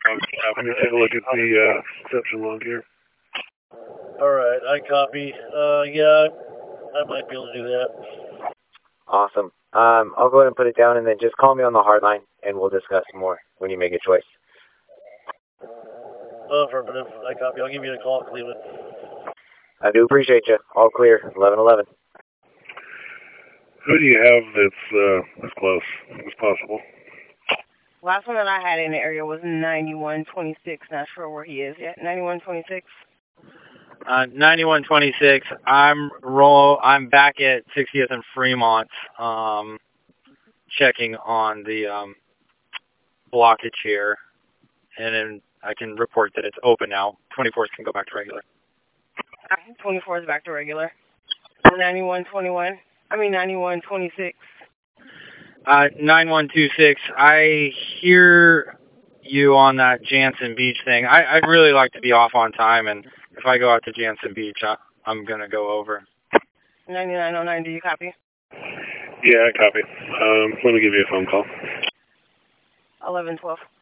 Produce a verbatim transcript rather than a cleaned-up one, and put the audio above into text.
I'm going to take a look at the uh, reception log here. Alright, I copy. Uh, yeah, I might be able to do that. Awesome. Um, I'll go ahead and put it down, and then just call me on the hard line, and we'll discuss more when you make a choice. Oh, affirmative. I copy. I'll give you a call, Cleveland. I do appreciate you. All clear. eleven eleven. Who do you have that's uh, as close as possible? Last one that I had in the area was ninety-one twenty-six. Not sure where he is yet. ninety-one twenty-six. Uh, ninety-one twenty-six. I'm roll. I'm back at sixtieth and Fremont, um, checking on the um, blockage here, and then I can report that it's open now. twenty-fourth can go back to regular. twenty-four is back to regular. ninety-one twenty-one. I mean ninety-one twenty-six. Uh, nine one two six. I hear you on that Jansen Beach thing. I, I'd really like to be off on time, and if I go out to Jansen Beach, I, I'm going to go over. ninety-nine oh nine, do you copy? Yeah, I copy. Um, let me give you a phone call. eleven twelve.